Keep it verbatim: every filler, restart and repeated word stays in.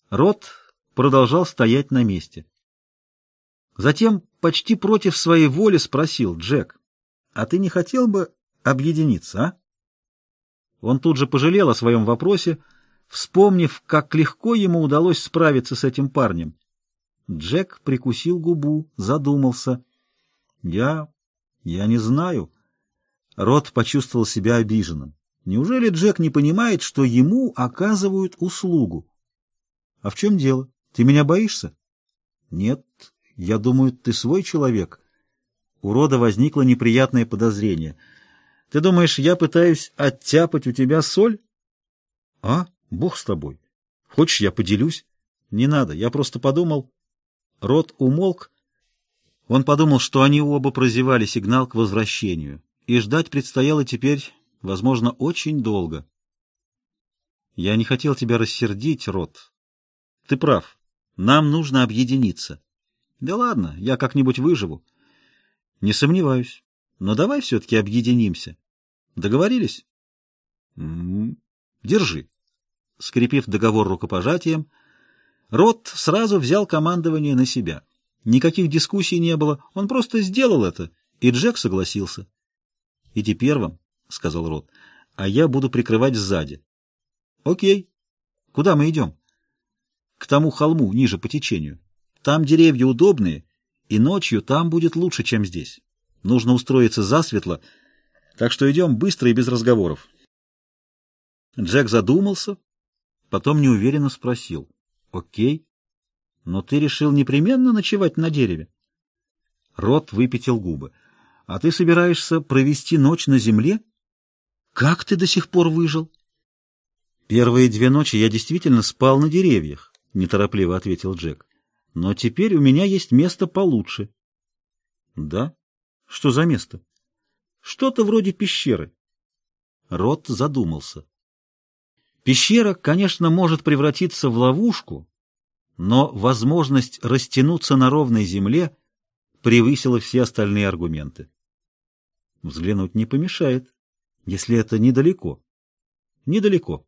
Рот продолжал стоять на месте. Затем, почти против своей воли, спросил: «Джек, а ты не хотел бы объединиться, а?» Он тут же пожалел о своем вопросе, вспомнив, как легко ему удалось справиться с этим парнем. Джек прикусил губу, задумался. «Я... я не знаю». Рот почувствовал себя обиженным. Неужели Джек не понимает, что ему оказывают услугу? «А в чем дело? Ты меня боишься?» «Нет, я думаю, ты свой человек». У Рода возникло неприятное подозрение. «Ты думаешь, я пытаюсь оттяпать у тебя соль?» «А? Бог с тобой. Хочешь, я поделюсь?» «Не надо, я просто подумал...» Рот умолк. Он подумал, что они оба прозевали сигнал к возвращению, и ждать предстояло теперь, возможно, очень долго. «Я не хотел тебя рассердить, Рот. Ты прав. Нам нужно объединиться». «Да ладно, я как-нибудь выживу». «Не сомневаюсь. Но давай все-таки объединимся. Договорились?» «М-м, держи». Скрепив договор рукопожатием, Рот сразу взял командование на себя. Никаких дискуссий не было, он просто сделал это, и Джек согласился. «Иди первым», — сказал Рот, — «а я буду прикрывать сзади». «Окей. Куда мы идем?» «К тому холму, ниже по течению. Там деревья удобные, и ночью там будет лучше, чем здесь. Нужно устроиться засветло, так что идем быстро и без разговоров». Джек задумался, потом неуверенно спросил: «Окей, но ты решил непременно ночевать на дереве?» Рот выпятил губы. «А ты собираешься провести ночь на земле? Как ты до сих пор выжил?» «Первые две ночи я действительно спал на деревьях», — неторопливо ответил Джек. «Но теперь у меня есть место получше». «Да? Что за место?» «Что-то вроде пещеры». Рот задумался. Пещера, конечно, может превратиться в ловушку, но возможность растянуться на ровной земле превысила все остальные аргументы. Взглянуть не помешает, если это недалеко. Недалеко.